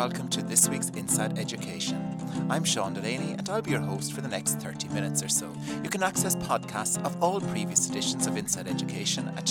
welcome to this week's Inside Education. I'm Sean Delaney and I'll be your host for the next 30 minutes or so. You can access podcasts of all previous editions of Inside Education at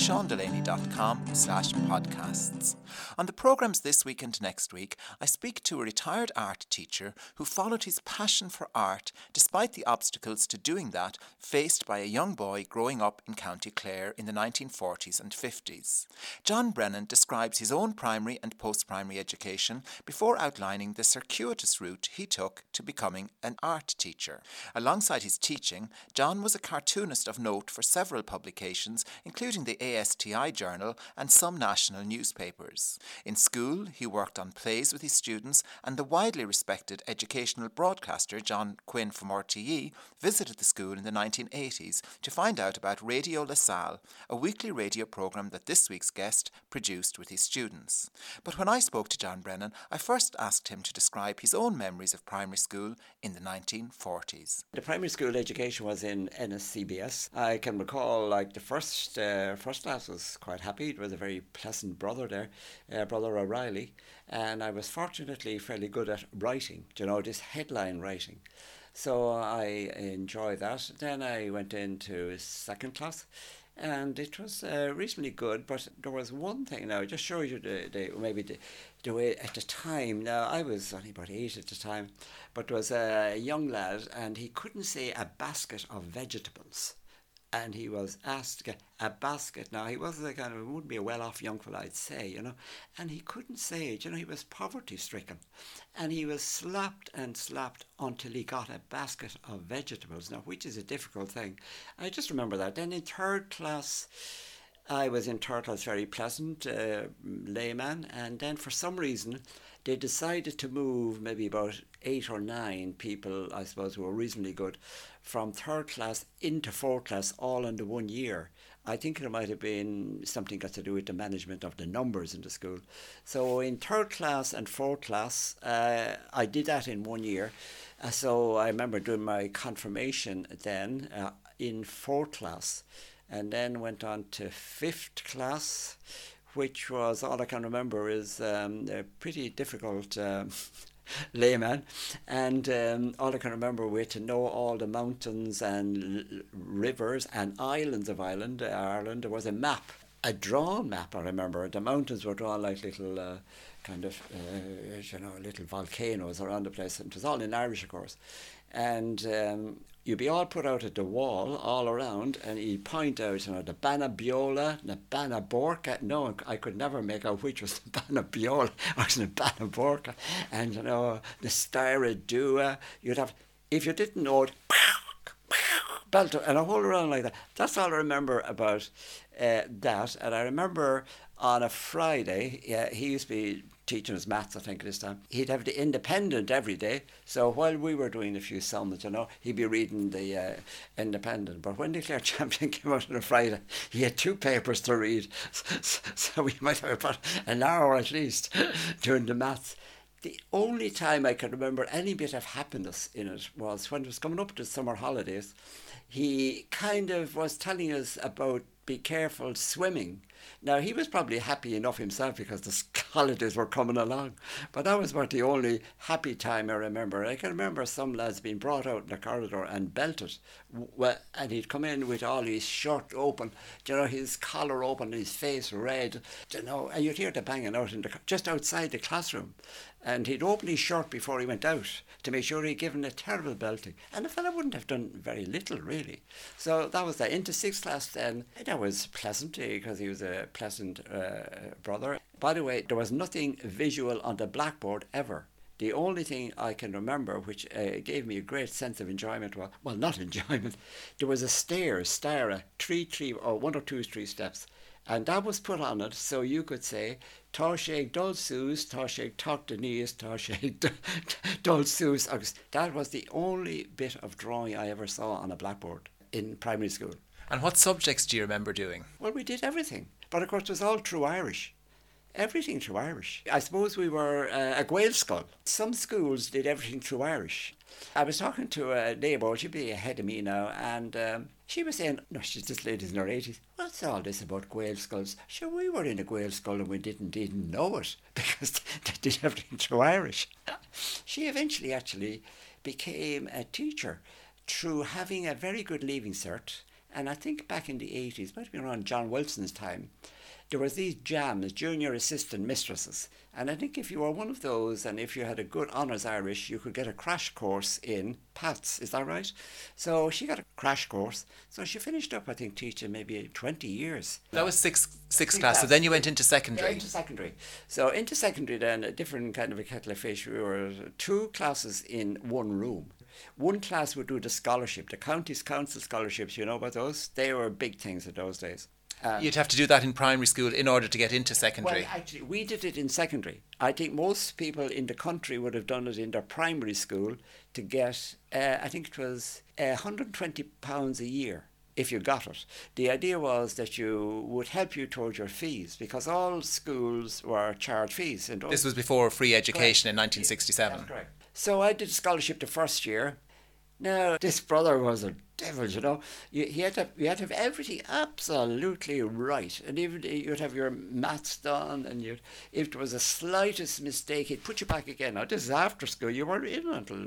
seandelaney.com/podcasts. On the programmes this week and next week, I speak to a retired art teacher who followed his passion for art despite the obstacles to doing that faced by a young boy growing up in County Clare in the 1940s and 50s. John Brennan describes his own primary and post-primary education before outlining the circuitous route he took to becoming an art teacher. Alongside his teaching, John was a cartoonist of note for several publications, including the ASTI Journal and some national newspapers. In school, he worked on plays with his students, and the widely respected educational broadcaster John Quinn from RTE visited the school in the 1980s to find out about Radio La Salle, a weekly radio programme that this week's guest produced with his students. But when I spoke to John Brennan, I first asked him to describe his own memories of primary school in the 1940s. The primary school education was in NSCBS. I can recall the first class was quite happy. It was a very pleasant brother there, Brother O'Reilly, and I was fortunately fairly good at writing, this headline writing. So I enjoyed that. Then I went into second class, and it was reasonably good, but there was one thing now, it just shows you the way at the time. Now, I was only about 8 at the time, but there was a young lad, and he couldn't say a basket of vegetables. And he was asked to get a basket. Now, he wasn't wouldn't be a well-off young fellow, I'd say, And he couldn't say it, he was poverty-stricken. And he was slapped and slapped until he got a basket of vegetables, now, which is a difficult thing. I just remember that. Then in third class, I was in third class, very pleasant, layman. And then for some reason, they decided to move maybe about 8 or 9 people, I suppose, who were reasonably good, from third class into fourth class all under 1 year. I think it might have been something got to do with the management of the numbers in the school. So in third class and fourth class, I did that in 1 year. So I remember doing my confirmation then in fourth class, and then went on to fifth class, which was, all I can remember is a pretty difficult layman, and all I can remember were to know all the mountains and rivers and islands of Ireland. There was a map, a drawn map, I remember. The mountains were drawn like little little volcanoes around the place, and it was all in Irish, of course. And you'd be all put out at the wall all around, and he'd point out, the Bannabiola, the Bannaborca. No, I could never make out which was the Bannabiola or the Bannaborca. And, the Styradua. You'd have, if you didn't know it, belt and a whole around like that. That's all I remember about that. And I remember on a Friday, he used to be teaching us maths, I think, this time. He'd have the Independent every day. So while we were doing a few sums, he'd be reading the Independent. But when the Clare Champion came out on a Friday, he had 2 papers to read. So we might have about an hour at least doing the maths. The only time I can remember any bit of happiness in it was when it was coming up to summer holidays. He kind of was telling us about be careful swimming. Now, he was probably happy enough himself because the holidays were coming along, but that was about the only happy time I remember. I can remember some lads being brought out in the corridor and belted, and he'd come in with all his shirt open, his collar open, his face red, and you'd hear the banging out just outside the classroom. And he'd open his shirt before he went out to make sure he'd given a terrible belting. And the fella wouldn't have done very little, really. So that was that. Into sixth class then, that was pleasant because he was a pleasant brother. By the way, there was nothing visual on the blackboard ever. The only thing I can remember, which gave me a great sense of enjoyment, well, not enjoyment, there was a stair, 1 or 2 steps. And that was put on it so you could say, Táiseg dul sús, Táiseg tucht Aeneas, Táiseg dul sús. That was the only bit of drawing I ever saw on a blackboard in primary school. And what subjects do you remember doing? Well, we did everything. But of course, it was all through Irish. Everything through Irish. I suppose we were a Gael school. Some schools did everything through Irish. I was talking to a neighbour, she'd be ahead of me now, and she was saying, no, she's this lady's in her 80s, what's all this about Gael schools? Sure, we were in a Gael school and we didn't even know it because they did everything through Irish. She eventually actually became a teacher through having a very good leaving cert, and I think back in the 80s, might have been around John Wilson's time, there was these jams, junior assistant mistresses. And I think if you were one of those and if you had a good honours Irish, you could get a crash course in PATS, is that right? So she got a crash course. So she finished up, I think, teaching maybe 20 years. That was sixth class, so then you went into secondary. Yeah, into secondary. So into secondary then, a different kind of a kettle of fish. We were 2 classes in one room. One class would do the scholarship, the county's council scholarships, you know about those? They were big things in those days. You'd have to do that in primary school in order to get into secondary. Well, actually, we did it in secondary. I think most people in the country would have done it in their primary school to get, I think it was £120 a year if you got it. The idea was that you would help you towards your fees because all schools were charged fees. This was before free education in 1967. That's correct. So I did a scholarship the first year. Now, this brother was a devil, you know. You had to have everything absolutely right. And even you'd have your maths done, and if there was the slightest mistake, he'd put you back again. Now, this is after school. You weren't in until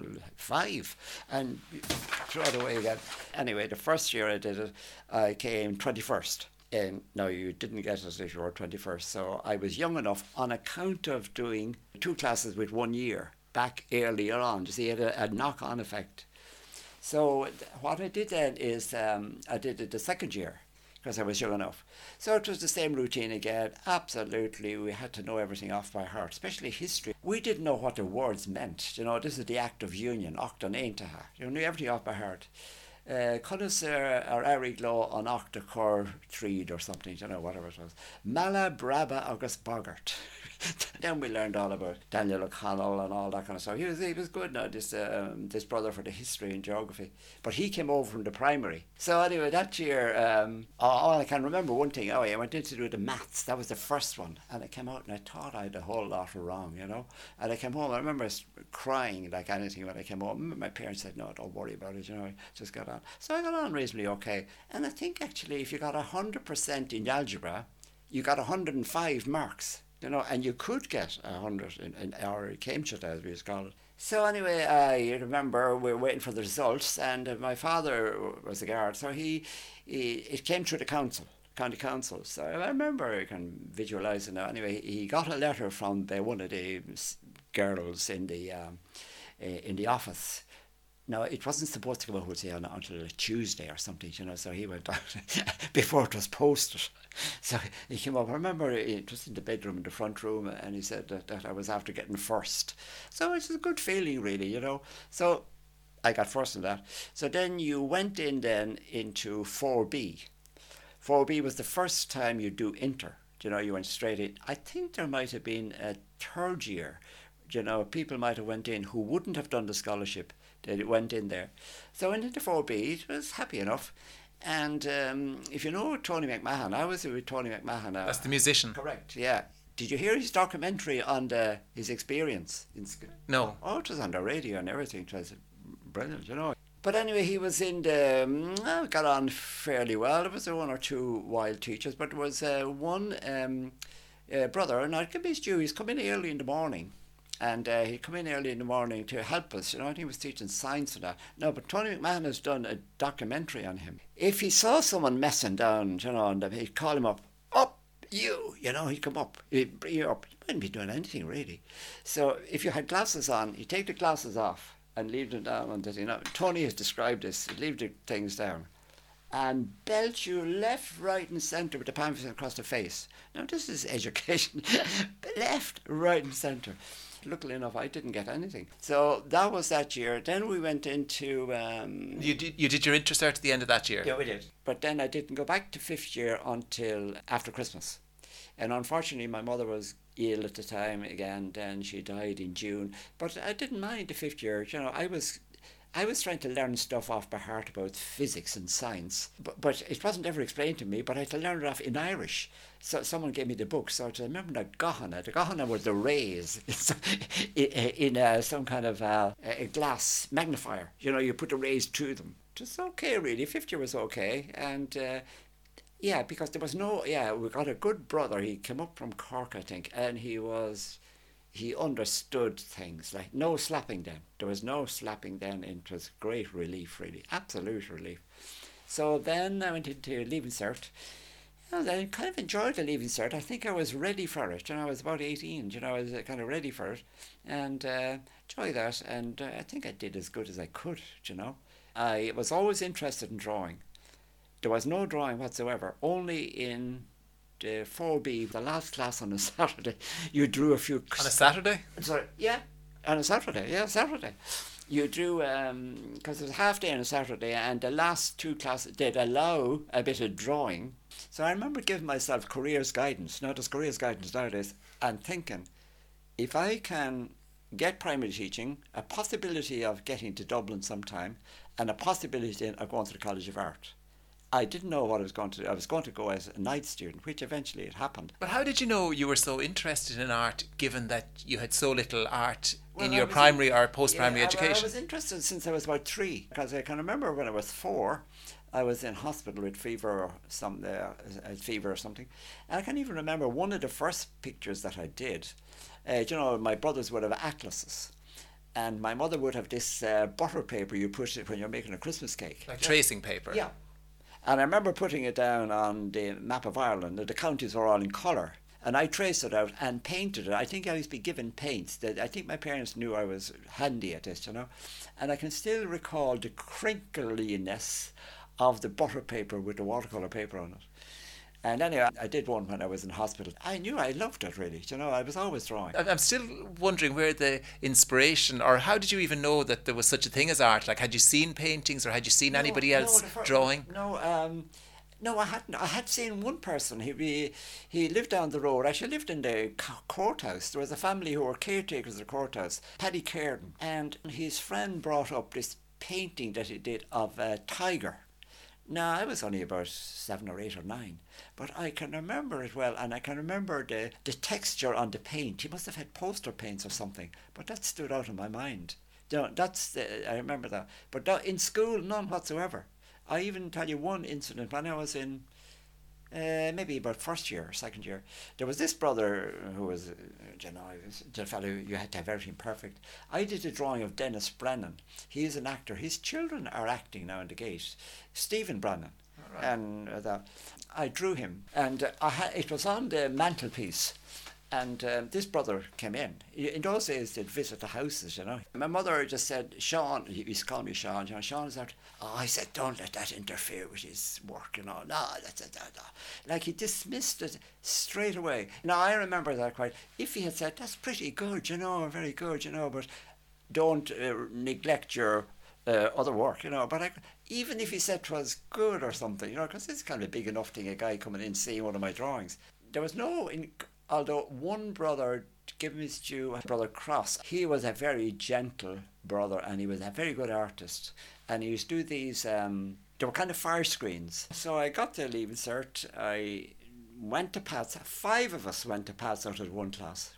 5. And you throw it away again. Anyway, the first year I did it, I came 21st. No, you didn't get it if you were 21st. So I was young enough on account of doing 2 classes with 1 year back earlier on. You see, it had a knock-on effect. So what I did then is I did it the second year because I was young enough. So it was the same routine again. Absolutely, we had to know everything off by heart, especially history. We didn't know what the words meant. You know, this is the Act of Union, Ochtan Eintaha. You knew everything off by heart. Connoisseur or Eric Law on Octa Cor Treed or something, you know, whatever it was. Mala Braba August Boggart. Then we learned all about Daniel O'Connell and all that kind of stuff. He was good now, this brother for the history and geography. But he came over from the primary. So anyway, that year, I can remember one thing. Oh, yeah, I went in to do the maths. That was the first one. And I came out and I thought I had a whole lot wrong, you know. And I came home, I remember crying like anything when I came home. My parents said, no, don't worry about it, you know, just got on. So I got on reasonably okay. And I think actually if you got 100% in algebra, you got 105 marks. You know, and you could get 100 in our Cambridge, as we used to call it. So anyway, I remember we were waiting for the results, and my father was the guard, so it came through the county council. So I remember, I can visualise it now. Anyway, he got a letter from one of the girls in the office. Now, it wasn't supposed to come out until a Tuesday or something, you know, so he went out before it was posted. So he came up, I remember it was in the bedroom, in the front room, and he said that I was after getting first. So it's a good feeling, really, you know. So I got first in that. So then you went into 4B. 4B was the first time you do inter, you know, you went straight in. I think there might have been a third year, you know, people might have went in who wouldn't have done the scholarship. They went in there. So I went into 4B, it was happy enough. And if you know Tony McMahon, I was with Tony McMahon. That's the musician. Correct, yeah. Did you hear his documentary on his experience? No. Oh, it was on the radio and everything. It was brilliant, you know. But anyway, he was in the, got on fairly well. There was 1 or 2 wild teachers, but there was one brother, and I can be due, he's come in early in the morning. And he'd come in early in the morning to help us, you know, and he was teaching science and that. No, but Tony McMahon has done a documentary on him. If he saw someone messing down, you know, and he'd call him up, you know, he'd come up, he'd bring you up. You wouldn't be doing anything, really. So if you had glasses on, he'd take the glasses off and leave them down. And you know, Tony has described this, he'd leave the things down and belt you left, right and centre with the palm across the face. Now, this is education. Left, right and centre. Luckily enough, I didn't get anything. So that was that year. Then we went into... You did your inter-cert at the end of that year? Yeah, we did. But then I didn't go back to 5th year until after Christmas. And unfortunately, my mother was ill at the time again, then she died in June. But I didn't mind the 5th year. You know, I was trying to learn stuff off by heart about physics and science, but it wasn't ever explained to me, but I had to learn it off in Irish. So someone gave me the book, so I remember the Gahana. The Gahana was the rays in some kind of a glass magnifier. You know, you put the rays to them. Just okay, really. 50 was okay. And yeah, because there was we got a good brother. He came up from Cork, I think, and he understood things, like no slapping then. There was no slapping then. It was great relief, really, absolute relief. So then I went into Leaving Cert. I kind of enjoyed the Leaving Cert. I think I was ready for it. I was about 18, I was kind of ready for it, and enjoyed that. And I think I did as good as I could, I was always interested in drawing. There was no drawing whatsoever, only in the 4B, the last class on a Saturday, you drew a few... On a Saturday? Sorry, yeah, on a Saturday, Saturday. You drew, because it was half day on a Saturday, and the last two classes, they'd allow a bit of drawing. So I remember giving myself careers guidance, not as careers guidance nowadays, and thinking, if I can get primary teaching, a possibility of getting to Dublin sometime, and a possibility of going to the College of Art. I didn't know what I was going to do. I was going to go as a night student, which eventually it happened. But how did you know you were so interested in art, given that you had so little art in your primary or post-primary education? I was interested since I was about 3, because I can remember when I was 4, I was in hospital with fever or something. And I can even remember one of the first pictures that I did. My brothers would have atlases. And my mother would have this butter paper you put it when you're making a Christmas cake. Like tracing paper? Yeah. And I remember putting it down on the map of Ireland. The counties were all in colour. And I traced it out and painted it. I think I used to be given paints. I think my parents knew I was handy at this, And I can still recall the crinkliness of the butter paper with the watercolour paper on it. And anyway, I did one when I was in hospital. I knew I loved it, really. I was always drawing. I'm still wondering where the inspiration, or how did you even know that there was such a thing as art? Like, had you seen paintings, or had you seen anybody else drawing? No, I hadn't. I had seen one person. He lived down the road. Actually, lived in the courthouse. There was a family who were caretakers of the courthouse, Paddy Cairden. And his friend brought up this painting that he did of a tiger. Now, I was only about 7 or 8 or 9, but I can remember it well, and I can remember the texture on the paint. He must have had poster paints or something, but that stood out in my mind. I remember that. But in school, none whatsoever. I even tell you one incident when I was in maybe about first year or second year. There was this brother who was, the fellow, you had to have everything perfect. I did a drawing of Dennis Brennan. He is an actor. His children are acting now in the Gate. Stephen Brennan. Right. And I drew him. And it was on the mantelpiece. And this brother came in. In those days, they'd visit the houses, My mother just said, Sean, he used to call me Sean. Sean is out. Oh, I said, don't let that interfere with his work, No, that's it. Like, he dismissed it straight away. Now, I remember that quite. If he had said, that's pretty good, very good, but don't neglect your other work, But even if he said 'twas good or something, because it's kind of a big enough thing, a guy coming in seeing one of my drawings. There was no... Although one brother, to give him his due, Brother Cross, he was a very gentle brother and he was a very good artist. And he used to do these, they were kind of fire screens. So I got the Leaving Cert, I went to PATS, 5 of us went to PATS out of one class.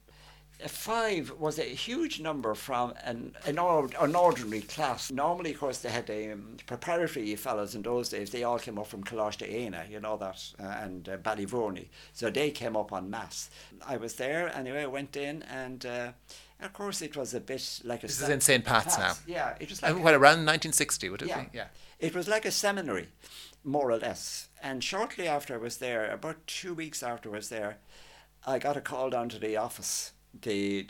5 was a huge number from an ordinary class. Normally, of course, they had preparatory fellows in those days. They all came up from Coláiste Éine, and Ballyvourney. So they came up en masse. I was there anyway. I went in, and of course, it was a bit like a. This is in St. Pat's now. Yeah, it was like around 1960, would it be? Yeah. It was like a seminary, more or less. And shortly after I was there, about 2 weeks after I was there, I got a call down to the office. The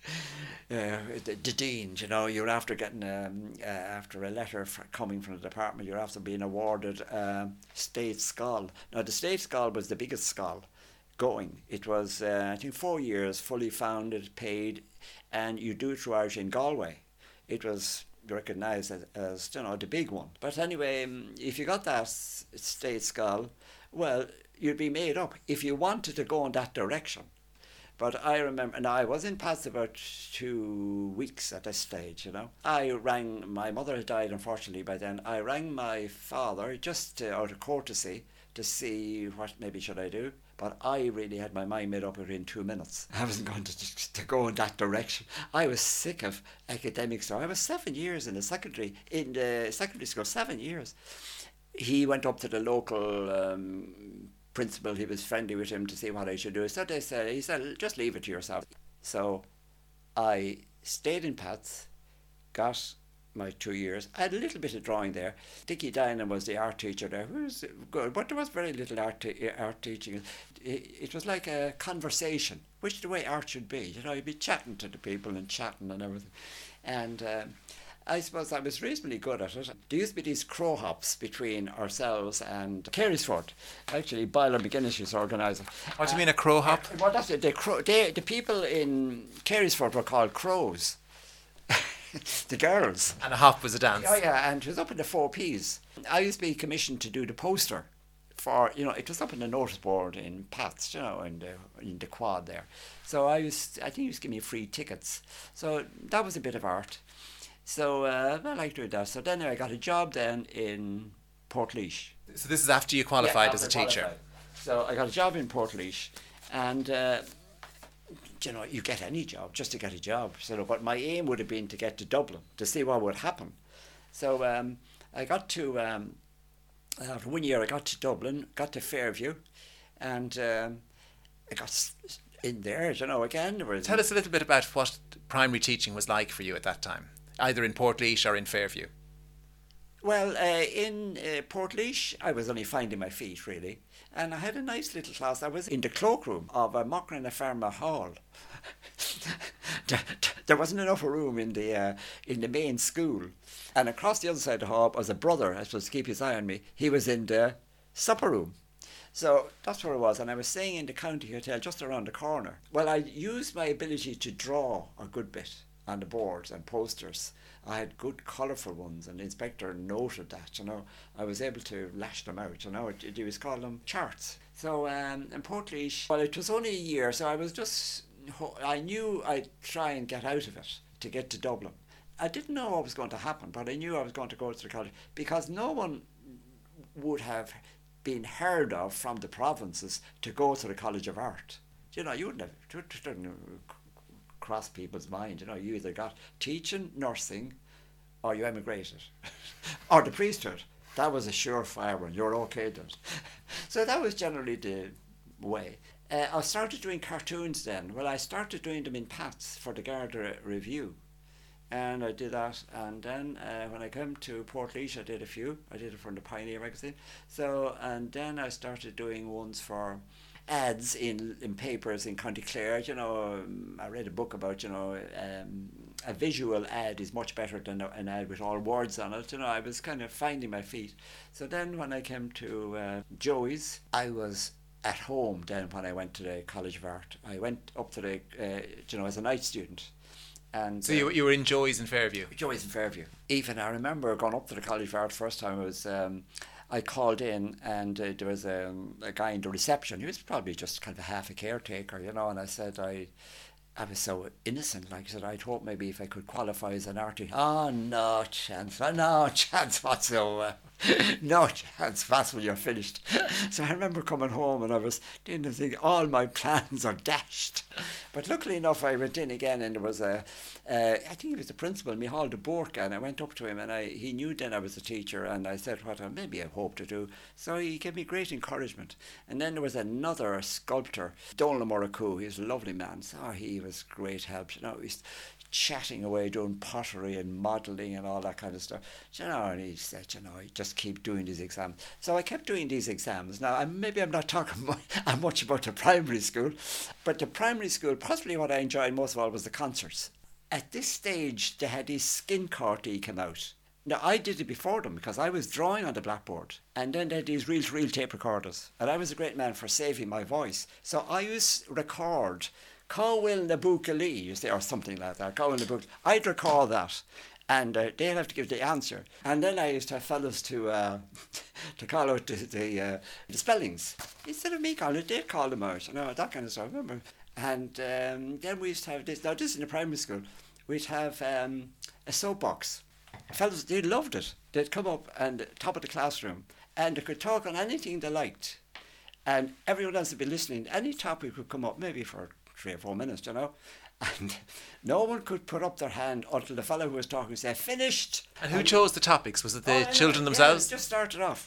dean, you're after getting after a letter coming from the department, you're after being awarded State Scholl. Now, the State Scholl was the biggest scholl going. It was, I think, 4 years, fully funded, paid, and you do it through Irish in Galway. It was recognised as the big one. But anyway, if you got that State Scholl, well, you'd be made up if you wanted to go in that direction. But I remember, and I was in Pats about 2 weeks at this stage, you know. I rang, my mother had died unfortunately by then. I rang my father just out of courtesy to see what maybe should I do. But I really had my mind made up within 2 minutes. I wasn't going to go in that direction. I was sick of academics. So I was 7 years in the secondary school, 7 years. He went up to the local principal. He was friendly with him to see what I should do. So he said, just leave it to yourself. So I stayed in Pats, got my 2 years. I had a little bit of drawing there. Dickie Dinan was the art teacher there, who was good, but there was very little art teaching. It was like a conversation, which is the way art should be. You know, you'd be chatting to the people and chatting and everything. And I suppose I was reasonably good at it. There used to be these crow hops between ourselves and Carysford. Actually, Byler McGuinness used to organise it. What do you mean, a crow hop? Well, that's it. The people in Carysford were called crows. The girls. And a hop was a dance. Oh yeah, and it was up in the 4Ps. I used to be commissioned to do the poster for, you know, it was up in the notice board in Pats, you know, in the quad there. So I think he used to give me free tickets. So that was a bit of art. So I liked doing that. So then I got a job then in Portlaoise. So this is after you qualified as a teacher. Qualified. So I got a job in Portlaoise, and you know, you get any job just to get a job. So, but my aim would have been to get to Dublin to see what would happen. So I got to after 1 year I got to Dublin, got to Fairview, and I got in there. You know, again. Tell us a little bit about what primary teaching was like for you at that time, either in Portlaoise or in Fairview. Well, in Portlaoise, I was only finding my feet, really. And I had a nice little class. I was in the cloakroom of a Mockran Pharma Hall. There wasn't enough room in the main school. And across the other side of the hall was a brother, I suppose, to keep his eye on me. He was in the supper room. So that's where I was. And I was staying in the County Hotel just around the corner. Well, I used my ability to draw a good bit on the boards and posters. I had good colourful ones, and the inspector noted that, you know. I was able to lash them out, you know. He was calling them charts. So in Portlaoise, well, it was only a year, so I knew I'd try and get out of it to get to Dublin. I didn't know what was going to happen, but I knew I was going to go to the college, because no one would have been heard of from the provinces to go to the College of Art. You know, you wouldn't have cross people's mind. You know, you either got teaching, nursing, or you emigrated. Or the priesthood. That was a surefire one. You're okay then. So that was generally the way. I started doing cartoons then. Well, I started doing them in Pats for the Garda Review. And I did that. And then when I came to Portlaoise, I did a few. I did it from the Pioneer magazine. So, and then I started doing ones for ads in papers in County Clare. You know, I read a book about, you know, a visual ad is much better than an ad with all words on it. You know, I was kind of finding my feet. So then when I came to Joey's, I was at home then when I went to the College of Art. I went up to the, you know, as a night student. And so you were in Joey's in Fairview? Joey's in Fairview. Even I remember going up to the College of Art first time. It was I called in, and there was a guy in the reception. He was probably just kind of half a caretaker, you know, and I said I was so innocent, like I said, I'd hope maybe if I could qualify as an artist. Oh, no chance whatsoever. No chance, that's when you're finished. So I remember coming home and I was doing the thing, all my plans are dashed. But luckily enough, I went in again, and there was I think he was the principal, Michal de Borca, and I went up to him, and he knew then I was a teacher, and I said what maybe I hope to do. So he gave me great encouragement. And then there was another sculptor, Donald Muraku. He's a lovely man. So he was great help. You know, he's chatting away, doing pottery and modelling and all that kind of stuff. You know, and he said, you know, just keep doing these exams. So I kept doing these exams. Now, maybe I'm not talking much about the primary school, but the primary school, possibly what I enjoyed most of all was the concerts. At this stage, they had these skin corti come out. Now, I did it before them because I was drawing on the blackboard, and then they had these reel-to-reel tape recorders, and I was a great man for saving my voice. So I used to record Cowell na Buca Lee, you say, or something like that. Cowell na Buca. I'd record that, and they'd have to give the answer. And then I used to have fellows to call out the spellings. Instead of me calling it, they'd call them out, you know, that kind of stuff. I remember. And then we used to have this. Now, this is in the primary school. We'd have a soapbox. Fellas, they loved it. They'd come up and top of the classroom, and they could talk on anything they liked. And everyone else would be listening. Any topic would come up, maybe for 3 or 4 minutes, and no one could put up their hand until the fellow who was talking said, finished. And who chose the topics? Was it the children themselves? Yeah, it just started off.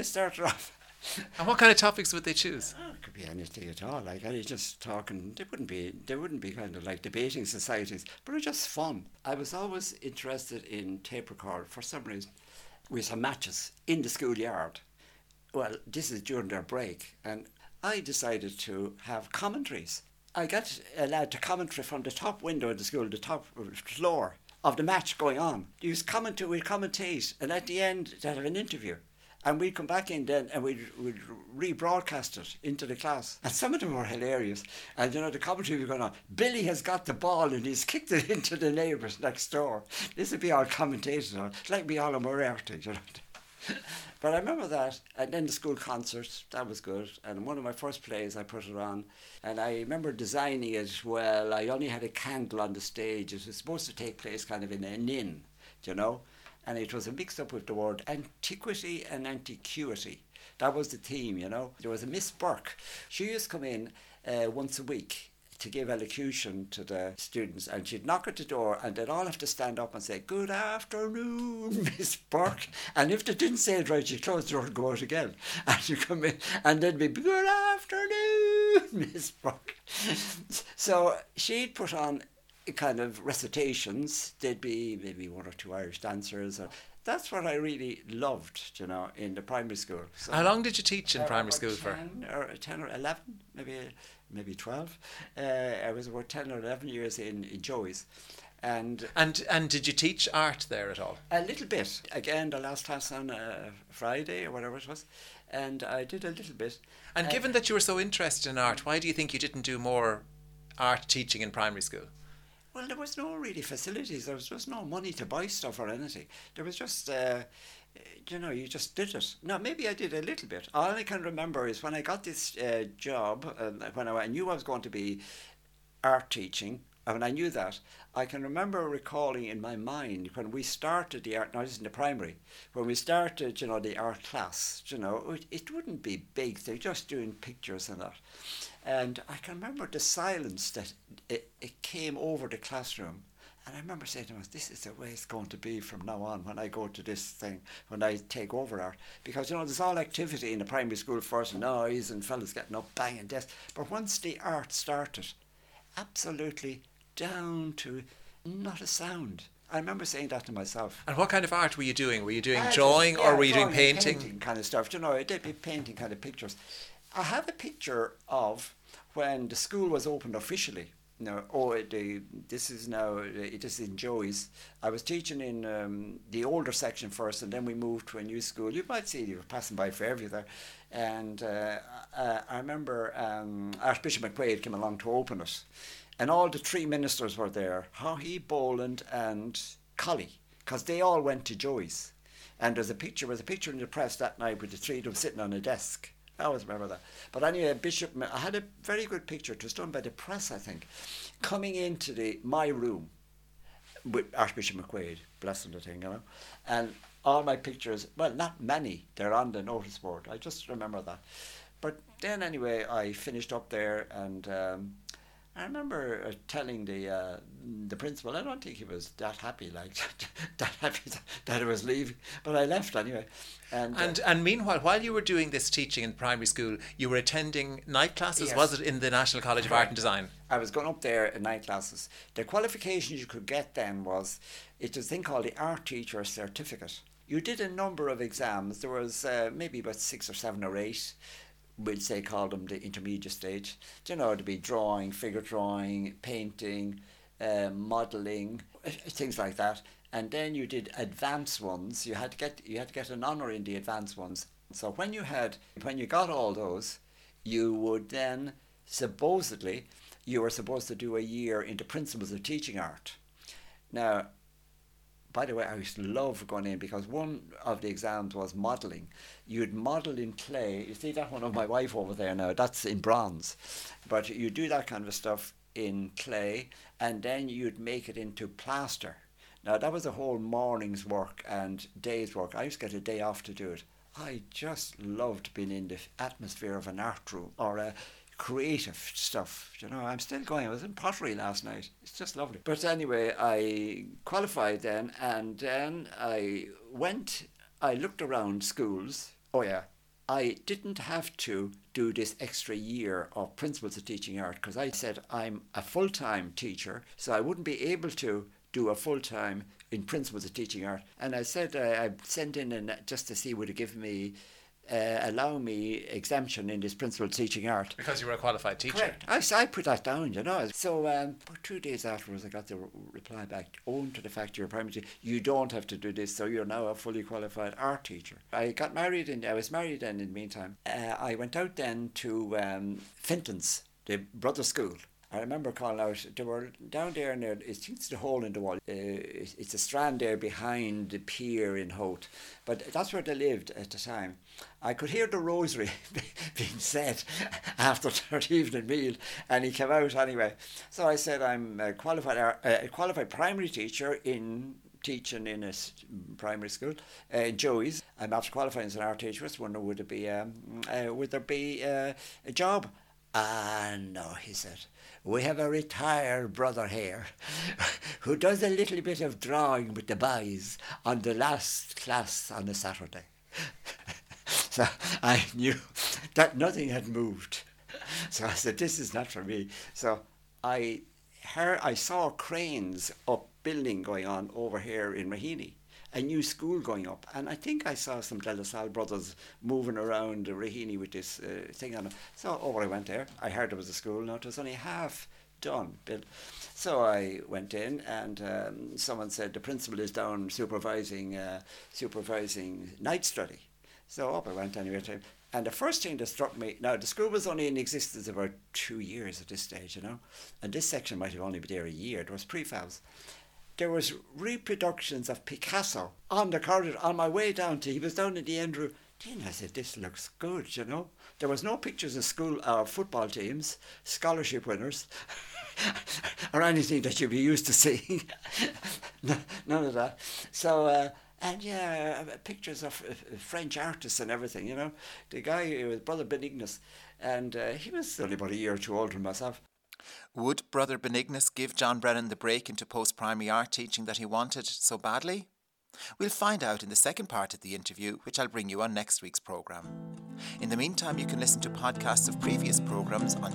And what kind of topics would they choose? Oh, it could be anything at all. Like any just talking. They wouldn't be kind of like debating societies, but it was just fun. I was always interested in tape record for some reason. We used to have matches in the schoolyard. Well, this is during their break, and I decided to have commentaries. I got allowed to commentary from the top window of the school, the top floor of the match going on. We'd commentate, and at the end, they'd have an interview. And we'd come back in then and we'd rebroadcast it into the class. And some of them were hilarious. And, the commentary was going on, Billy has got the ball and he's kicked it into the neighbours next door. This would be all commentated on. It's like Miala Moriarty, But I remember that. And then the school concert, that was good. And one of my first plays, I put it on. And I remember designing it well. I only had a candle on the stage. It was supposed to take place kind of in an inn, And it was a mix-up with the word antiquity and antiquity. That was the theme, There was a Miss Burke. She used to come in once a week to give elocution to the students, and she'd knock at the door and they'd all have to stand up and say, good afternoon, Miss Burke. And if they didn't say it right, she'd close the door and go out again. And she'd come in and they'd be, good afternoon, Miss Burke. So she'd put on kind of recitations. There'd be maybe 1 or 2 Irish dancers. That's what I really loved, in the primary school. So, how long did you teach in primary school for? 10 or 11, maybe 12. I was about 10 or 11 years in Joey's. And did you teach art there at all? A little bit. Again, the last class on Friday or whatever it was. And I did a little bit. And given that you were so interested in art, why do you think you didn't do more art teaching in primary school? Well, there was no really facilities. There was just no money to buy stuff or anything. There was just, you just did it. No, maybe I did a little bit. All I can remember is when I got this job, when I knew I was going to be art teaching, and I knew that, I can remember recalling in my mind when we started the art, now this is in the primary, when we started, the art class, it wouldn't be big. They're just doing pictures and that. And I can remember the silence that it came over the classroom. And I remember saying to myself, this is the way it's going to be from now on when I go to this thing, when I take over art. Because, there's all activity in the primary school first, noise and fellas getting up, banging desks. But once the art started, absolutely down to not a sound. I remember saying that to myself. And what kind of art were you doing? Were you doing drawing or were you doing painting? Kind of stuff. They'd be painting kind of pictures. I have a picture of when the school was opened officially. This is in Joey's. I was teaching in the older section first, and then we moved to a new school. You might see you were passing by Fairview there. And I remember Archbishop McQuaid came along to open it. And all the 3 ministers were there, Haughey, Boland and Colley, because they all went to Joey's. And there was a picture in the press that night with the 3 of them sitting on a desk. I always remember that. But anyway, I had a very good picture. It was done by the press, I think, coming into my room with Archbishop McQuaid, blessing the thing, And all my pictures, well, not many, they're on the notice board. I just remember that. But then anyway, I finished up there, and I remember telling the principal, I don't think he was that happy, that I was leaving, but I left anyway. And meanwhile, while you were doing this teaching in primary school, you were attending night classes, yes. Was it in the National College of Art and Design? I was going up there in night classes. The qualifications you could get then was, it was a thing called the Art Teacher Certificate. You did a number of exams. There was maybe about 6 or 7 or 8. We'd say call them the intermediate stage. To be drawing, figure drawing, painting, modelling, things like that. And then you did advanced ones. You had to get an honour in the advanced ones. So when you got all those, you would then supposedly you were supposed to do a year into principles of teaching art. Now, by the way, I used to love going in because one of the exams was modelling. You'd model in clay. You see that one of my wife over there now? That's in bronze. But you do that kind of stuff in clay, and then you'd make it into plaster. Now, that was a whole morning's work and day's work. I used to get a day off to do it. I just loved being in the atmosphere of an art room or a creative stuff. You know, I'm still going. I was in pottery last night. It's just lovely. But anyway, I qualified then, and then I looked around schools. Oh yeah, I didn't have to do this extra year of Principles of Teaching Art because I said I'm a full-time teacher, so I wouldn't be able to do a full-time in Principles of Teaching Art. And I said I sent in just to see would it give me allow me exemption in this Principal Teaching Art. Because you were a qualified teacher. Correct. I put that down, you know. So about 2 days afterwards I got the reply back, owing to the fact you're a primary teacher, you don't have to do this, so you're now a fully qualified art teacher. I got married and I was married then in the meantime. I went out then to Fintons, the brother school. I remember calling out, they were down there and it's the hole in the wall. It's a strand there behind the pier in Howth. But that's where they lived at the time. I could hear the rosary being said after their evening meal, and he came out anyway. So I said, I'm a qualified primary teacher in teaching in a primary school, Joey's. I'm after qualifying as an art teacher. I was wondering, would there be a job? No, he said. We have a retired brother here who does a little bit of drawing with the boys on the last class on a Saturday. So I knew that nothing had moved. So I said, this is not for me. So I saw cranes up building going on over here in Raheny. A new school going up, and I think I saw some De La Salle brothers moving around Raheny with this thing on it. So over I went there. I heard there was a school. Now it was only half done, built. So I went in, and someone said the principal is down supervising night study. So up I went anyway. And the first thing that struck me, now the school was only in existence about 2 years at this stage, you know, and this section might have only been there a year. There was prefabs. There was reproductions of Picasso on the corridor on my way down to, he was down in the end room. Then I said, this looks good, you know. There was no pictures of school or football teams, scholarship winners, or anything that you'd be used to seeing. None of that. So, and yeah, pictures of French artists and everything, you know. The guy was Brother Benignus, and he was only about a year or two older than myself. Would Brother Benignus give John Brennan the break into post-primary art teaching that he wanted so badly? We'll find out in the second part of the interview, which I'll bring you on next week's programme. In the meantime, you can listen to podcasts of previous programmes on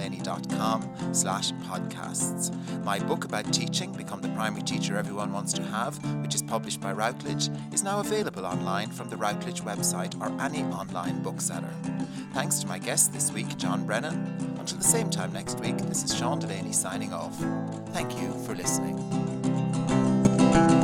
seandelaney.com/podcasts. My book about teaching, Become the Primary Teacher Everyone Wants to Have, which is published by Routledge, is now available online from the Routledge website or any online bookseller. Thanks to my guest this week, John Brennan. Until the same time next week, this is Sean Delaney signing off. Thank you for listening.